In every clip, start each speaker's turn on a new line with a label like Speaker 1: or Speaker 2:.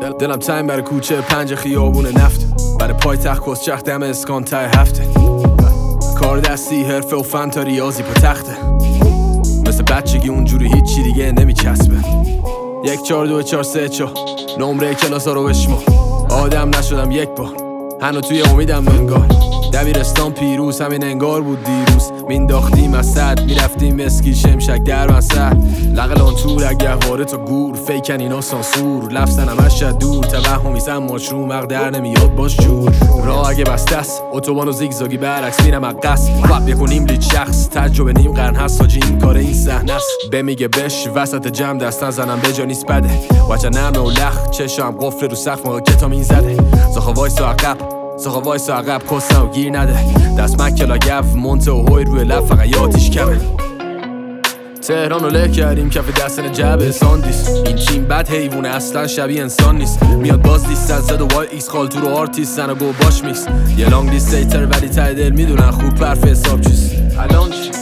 Speaker 1: دلم تایم برای کوچه 5 خیابون نفت، برای پایتخت کسچخ دم اسکان ته هفته، کار دستی حرفه و فن تا ریاضی پا تخته، مثل بچگی اونجوری هیچی دیگه نمیچسبه. 1 4 2 4 3 4 نمره کلاسا رو بشما، آدم نشدم یک بار هنو توی امیدم انگار، دبیرستان پیروز همین انگار بود دیروز، مینداختیم از صد میرفتیم مسکی شمشک در مسد، لقلان تور اگه واره تا گور فیکن اینا سانسور، لفظن همش دور توهمیزم مشروع مق در نمیاد باش جور، راه اگه بسته است اتوبان و زیگزاگی برعکس میرم اقص، وب یکونیم لید شخص تجربه نیم قرن هست حاجی این کار این صحنه است، بمیگه بش وسط جمع دست نزنم به جا نیست بده، وجه نمه و لخ چشم قفل رو سقف موقع کتامین زده، زخا وایسا عقب کسنه و گیر نده، دست مکلا گف مونته و هوی روی لب فقط یادیش کمه. تهران رو له کردیم کف دستن جبه ساندیس، این چین بد حیوونه اصلا شبیه انسان نیست، میاد باز لیست از زد و وای ایکس خال تو رو آرتیستن و گو باش میکس، یه لانگ لیست ایتر ولی ته دل میدونن خوب پرف حساب چیست. الان چی؟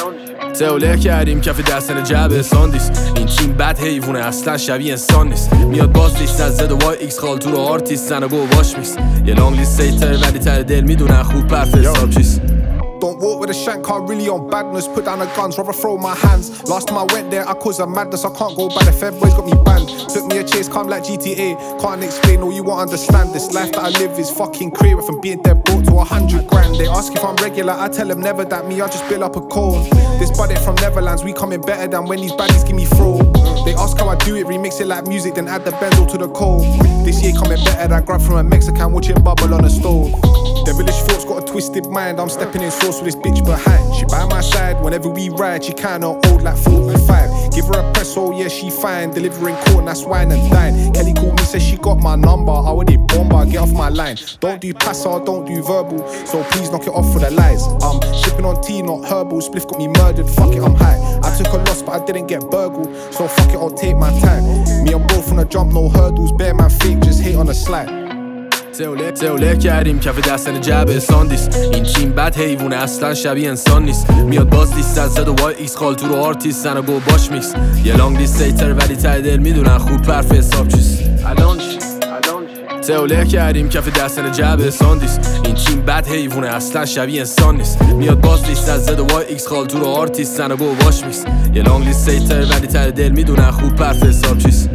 Speaker 1: تهوله کردیم کف دستن جبه ساندیس، این چین بد حیوونه اصلا شبیه انسان نیست، میاد باز لیست از زد و وای ایکس خال تو رو آرتیستن و گو باش میکس، یه لانگ لیست ایتر ولی ته دل میدونن خوب پرف حساب چیست.
Speaker 2: Don't walk with a shank, I'm really on badness. Put down the guns, rather throw my hands. Last time I went there, I caused a madness. I can't go back, the Fed boys got me banned. Took me a chase, come like GTA. Can't explain, or you won't understand. This life that I live is fucking clear. From being dead broke to 100 grand. They ask if I'm regular, I tell them never that me, I just build up a cone. This budget from Netherlands, we coming better than when these baddies give me throw. They ask how I do it, remix it like music, then add the benzo to the cold. This year coming better than grab from a Mexican, watching bubble on the stove. Devilish thoughts got a twisted mind, I'm stepping in sauce with this bitch behind. She by my side whenever we ride, she kinda old like 45. Give her a press, oh yeah she fine, delivering corn, that's wine and dine. Kelly called me, says she got my number, I want it bomber, get off my line. Don't do passer, don't do verbal, so please knock it off for the lies. I'm sipping on tea, not herbal, spliff got me murdered, fuck it I'm high. I took a loss but I didn't get burgled, so fuck it I'll take my time. Me and bro from the jump, no hurdles, bare man fake, just hate on the slide.
Speaker 1: تهوله کردیم کف دستن جبه ساندیس، این چین بد حیوونه اصلا شبیه انسان نیست، میاد باز لیست از زد و وای ایکس خال تو رو آرتیستن و گو باش میکس، یه لانگ لیست ایتر ولی ته دل میدونن خوب پرف حساب چیست. الان چی؟ تهوله کردیم کف دستن جبه ساندیس، این چین بد حیوونه اصلا شبیه انسان نیست، میاد باز لیست از زد و وای ایکس خال تو رو آرتیستن و گو باش میکس، یه لانگ لیست ایتر ولی ته دل میدونن خوب پرف حساب چیست.